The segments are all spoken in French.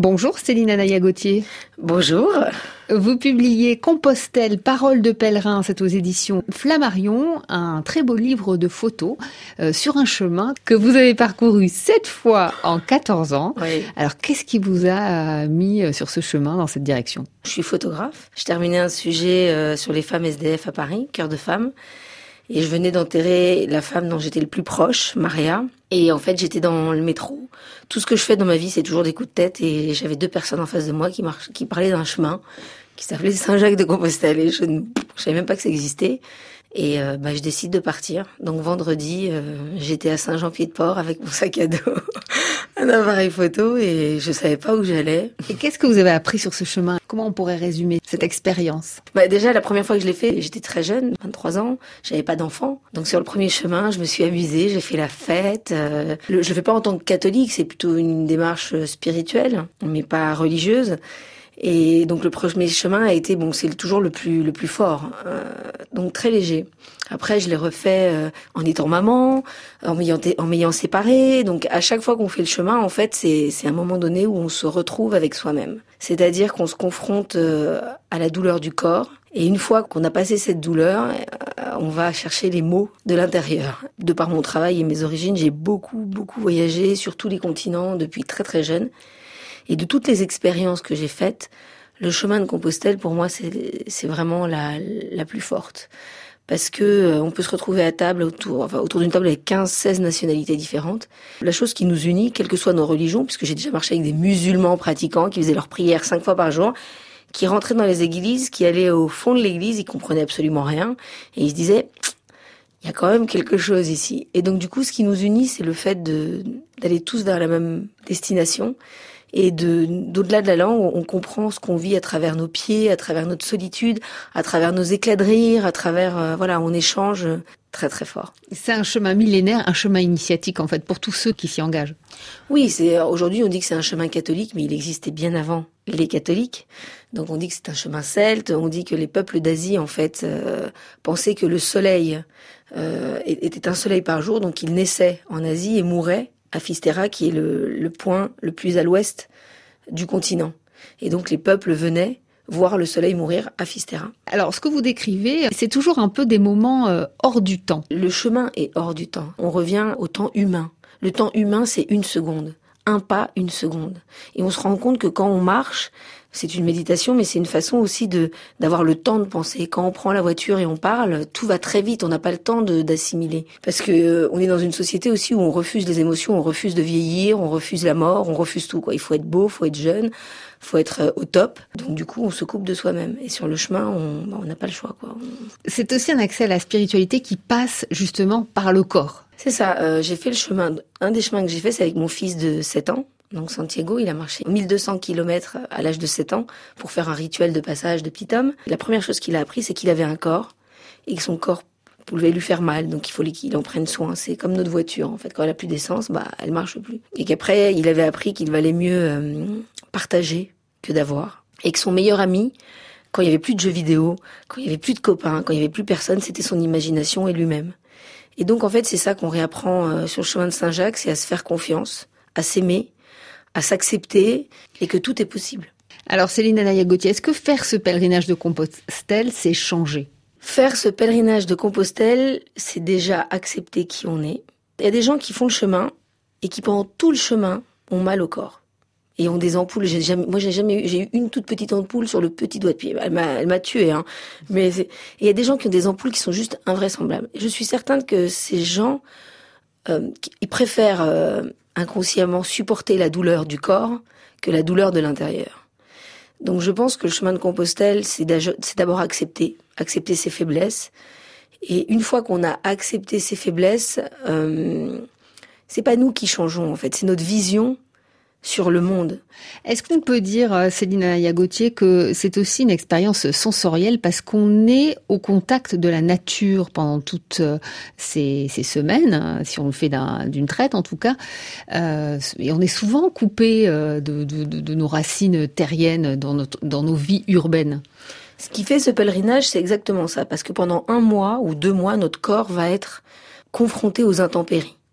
Bonjour Céline Anaya-Gauthier. Bonjour. Vous publiez Compostelle, Paroles de pèlerin, c'est aux éditions Flammarion, un très beau livre de photos sur un chemin que vous avez parcouru 7 fois en 14 ans. Oui. Alors qu'est-ce qui vous a mis sur ce chemin, dans cette direction ? Je suis photographe. Je terminais un sujet sur les femmes SDF à Paris, Cœur de femme. Et je venais d'enterrer la femme dont j'étais le plus proche, Maria. Et en fait, j'étais dans le métro. Tout ce que je fais dans ma vie, c'est toujours des coups de tête. Et j'avais 2 personnes en face de moi qui parlaient d'un chemin qui s'appelait Saint-Jacques-de-Compostelle. Et je savais même pas que ça existait. Et je décide de partir. Donc vendredi, j'étais à Saint-Jean-Pied-de-Port avec mon sac à dos, un appareil photo, et je savais pas où j'allais. Et qu'est-ce que vous avez appris sur ce chemin ? Comment on pourrait résumer cette expérience ? Déjà, la première fois que je l'ai fait, j'étais très jeune, 23 ans, j'avais pas d'enfant. Donc sur le premier chemin, je me suis amusée, j'ai fait la fête. Je le fais pas en tant que catholique, c'est plutôt une démarche spirituelle, mais pas religieuse. Et donc le premier chemin a été, c'est toujours le plus fort, donc très léger. Après, je l'ai refait en étant maman, en m'ayant séparée. Donc à chaque fois qu'on fait le chemin, en fait, c'est un moment donné où on se retrouve avec soi-même. C'est-à-dire qu'on se confronte à la douleur du corps. Et une fois qu'on a passé cette douleur, on va chercher les mots de l'intérieur. De par mon travail et mes origines, j'ai beaucoup voyagé sur tous les continents depuis très très jeune. Et de toutes les expériences que j'ai faites, le chemin de Compostelle, pour moi, c'est vraiment la plus forte. Parce que on peut se retrouver à table autour d'une table avec 15-16 nationalités différentes. La chose qui nous unit, quelles que soient nos religions, puisque j'ai déjà marché avec des musulmans pratiquants qui faisaient leurs prières 5 fois par jour, qui rentraient dans les églises, qui allaient au fond de l'église, ils comprenaient absolument rien, et ils se disaient, il y a quand même quelque chose ici. Et donc du coup, ce qui nous unit, c'est le fait d'aller tous vers la même destination. Et d'au-delà de la langue, on comprend ce qu'on vit à travers nos pieds, à travers notre solitude, à travers nos éclats de rire, à travers, on échange très très fort. C'est un chemin millénaire, un chemin initiatique en fait, pour tous ceux qui s'y engagent. Oui, aujourd'hui on dit que c'est un chemin catholique, mais il existait bien avant les catholiques. Donc on dit que c'est un chemin celte, on dit que les peuples d'Asie en fait pensaient que le soleil était un soleil par jour, donc ils naissaient en Asie et mouraient à Fisterra, qui est le point le plus à l'ouest du continent. Et donc les peuples venaient voir le soleil mourir à Fisterra. Alors ce que vous décrivez, c'est toujours un peu des moments hors du temps. Le chemin est hors du temps. On revient au temps humain. Le temps humain, c'est 1 seconde. Un pas, 1 seconde. Et on se rend compte que quand on marche, c'est une méditation, mais c'est une façon aussi d'avoir le temps de penser. Quand on prend la voiture et on parle, tout va très vite, on n'a pas le temps d'assimiler. Parce que on est dans une société aussi où on refuse les émotions, on refuse de vieillir, on refuse la mort, on refuse tout, quoi. Il faut être beau, faut être jeune, faut être au top. Donc du coup, on se coupe de soi-même. Et sur le chemin, on n'a pas le choix, quoi. C'est aussi un accès à la spiritualité qui passe justement par le corps. C'est ça, j'ai fait le chemin. Un des chemins que j'ai fait, c'est avec mon fils de 7 ans. Donc Santiago, il a marché 1200 kilomètres à l'âge de 7 ans pour faire un rituel de passage de petit homme. La première chose qu'il a appris, c'est qu'il avait un corps et que son corps pouvait lui faire mal. Donc il fallait qu'il en prenne soin. C'est comme notre voiture, en fait. Quand elle a plus d'essence, elle marche plus. Et qu'après, il avait appris qu'il valait mieux partager que d'avoir. Et que son meilleur ami, quand il y avait plus de jeux vidéo, quand il y avait plus de copains, quand il y avait plus personne, c'était son imagination et lui-même. Et donc en fait, c'est ça qu'on réapprend sur le chemin de Saint-Jacques, c'est à se faire confiance, à s'aimer, à s'accepter, et que tout est possible. Alors Céline Anaya-Gauthier, est-ce que faire ce pèlerinage de Compostelle, c'est changer ? Faire ce pèlerinage de Compostelle, c'est déjà accepter qui on est. Il y a des gens qui font le chemin, et qui pendant tout le chemin ont mal au corps. Et ont des ampoules. J'ai eu une toute petite ampoule sur le petit doigt de pied. Elle m'a tuée, hein. Et il y a des gens qui ont des ampoules qui sont juste invraisemblables. Et je suis certaine que ces gens, ils préfèrent inconsciemment supporter la douleur du corps que la douleur de l'intérieur. Donc je pense que le chemin de Compostelle, c'est d'abord accepter ses faiblesses. Et une fois qu'on a accepté ses faiblesses, c'est pas nous qui changeons en fait, c'est notre vision sur le monde. Est-ce qu'on peut dire, Céline Anaya-Gauthier, que c'est aussi une expérience sensorielle parce qu'on est au contact de la nature pendant toutes ces semaines, si on le fait d'une traite en tout cas, et on est souvent coupé de nos racines terriennes dans nos vies urbaines. Ce qui fait ce pèlerinage, c'est exactement ça, parce que pendant 1 mois ou 2 mois, notre corps va être confronté aux intempéries.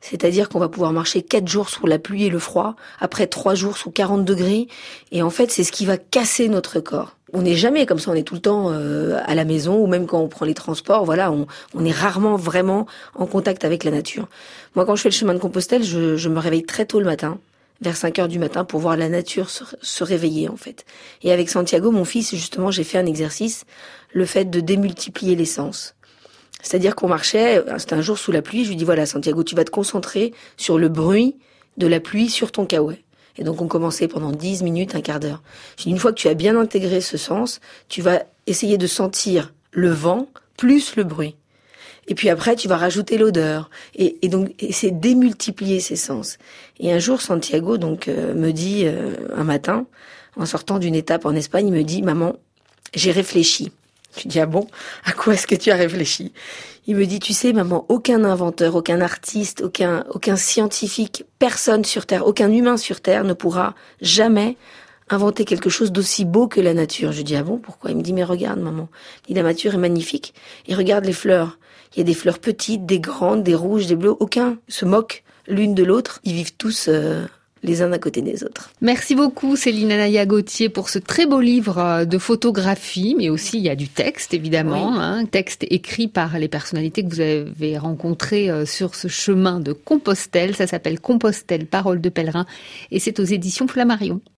C'est-à-dire qu'on va pouvoir marcher 4 jours sous la pluie et le froid, après 3 jours sous 40 degrés. Et en fait, c'est ce qui va casser notre corps. On n'est jamais comme ça, on est tout le temps à la maison, ou même quand on prend les transports, voilà, on est rarement vraiment en contact avec la nature. Moi, quand je fais le chemin de Compostelle, je me réveille très tôt le matin, vers 5 heures du matin, pour voir la nature se réveiller, en fait. Et avec Santiago, mon fils, justement, j'ai fait un exercice, le fait de démultiplier les sens. C'est-à-dire qu'on marchait, c'était un jour sous la pluie, je lui dis, voilà, Santiago, tu vas te concentrer sur le bruit de la pluie sur ton kawaii. Et donc on commençait pendant 10 minutes, un quart d'heure. Je dis, une fois que tu as bien intégré ce sens, tu vas essayer de sentir le vent plus le bruit. Et puis après, tu vas rajouter l'odeur. Et donc, c'est démultiplier ces sens. Et un jour, Santiago me dit, un matin, en sortant d'une étape en Espagne, il me dit, maman, j'ai réfléchi. Je lui dis, ah bon, à quoi est-ce que tu as réfléchi? Il me dit, tu sais, maman, aucun inventeur, aucun artiste, aucun scientifique, personne sur Terre, aucun humain sur Terre ne pourra jamais inventer quelque chose d'aussi beau que la nature. Je lui dis, ah bon, pourquoi? Il me dit, mais regarde, maman. Il dit, la nature est magnifique. Et regarde les fleurs. Il y a des fleurs petites, des grandes, des rouges, des bleues. Aucun se moque l'une de l'autre. Ils vivent tous les uns à côté des autres. Merci beaucoup Céline Anaya-Gauthier pour ce très beau livre de photographie, mais aussi il y a du texte évidemment, oui. Texte écrit par les personnalités que vous avez rencontrées sur ce chemin de Compostelle. Ça s'appelle Compostelle, paroles de pèlerin et c'est aux éditions Flammarion.